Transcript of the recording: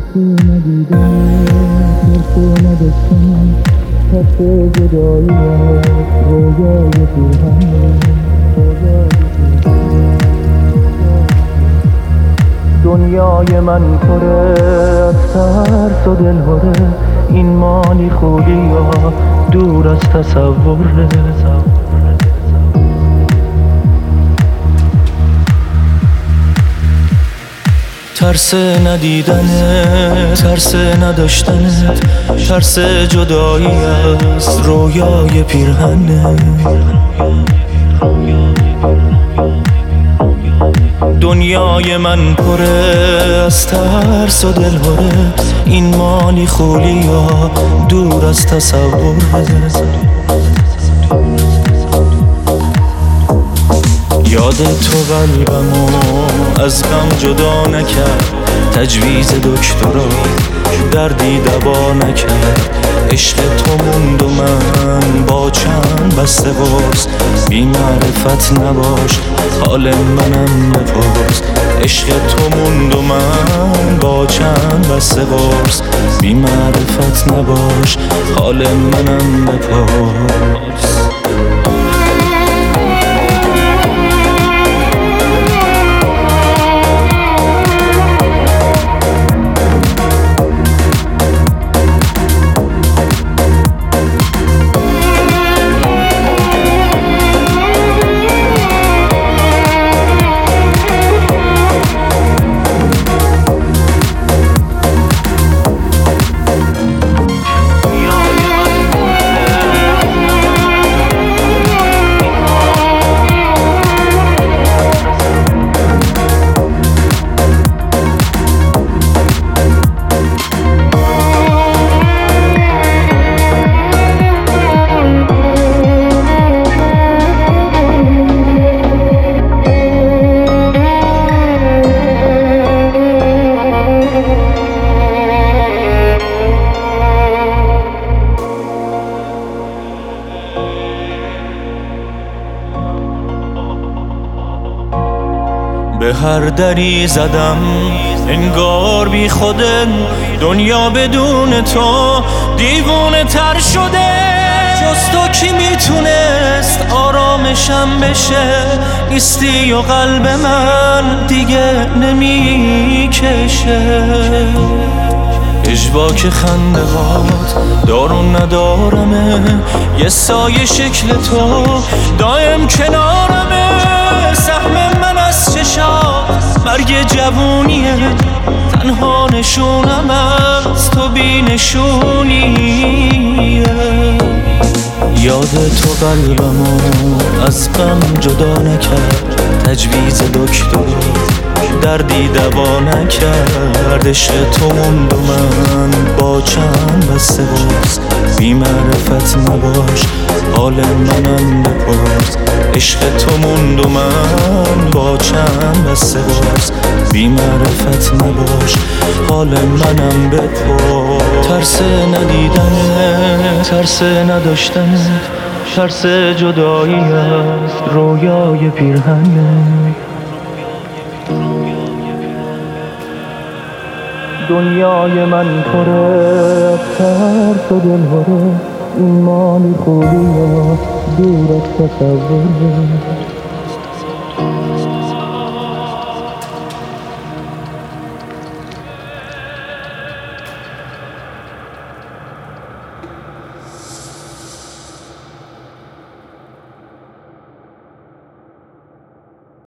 ترسی ندیدم، ترسی نداشتم، ترس جدایی از رویای پیرهن. دنیای من پره از ترس و دلهره، این مالی خوبی یا دور از تصوره. ترس ندیدنه، ترس نداشتنه، ترس جدایی از رویای پیرهنه. دنیای من پره از ترس و دلهره، این مانی خولی یا دور از تصوره. یاد تو قلبمو از غم جدا نکرد، تجویز دکترا دردی دوا نکرد. عشق تو موند و من با چند بسته باز، بی معرفت نباش حال منم بپرس. عشق تو موند و من با چند بسته باز، بی معرفت نباش حال منم بپرس. به هر دری زدم انگار بی خودم، دنیا بدون تو دیوونه تر شده. جز تو کی میتونست آرامشم بشه؟ نیستی و قلب من دیگه نمیکشه. اجباک خنده هات دارون ندارمه، یه سایه شکل تو دایم کنارمه. سهم من از چشات مرگ جوونیه، تنها نشونم از تو بی نشونیه. یاد تو قلبمو از غم جدا نکرد، تجویز دکتر دردی دوا نکرد. عشق تو موند و من با چند بسته باز، بی معرفت نباش حال منم بپرس. عشق تو موند و من با چند بسته باز، بی معرفت نباش حال منم بپرس. ترس ندیدنه، ترس نداشتنه، ترس جدایی از رویای پیرهنه. دنیای من پره از ترس و دلهره، این مالی خوبی یا دور از تصوره.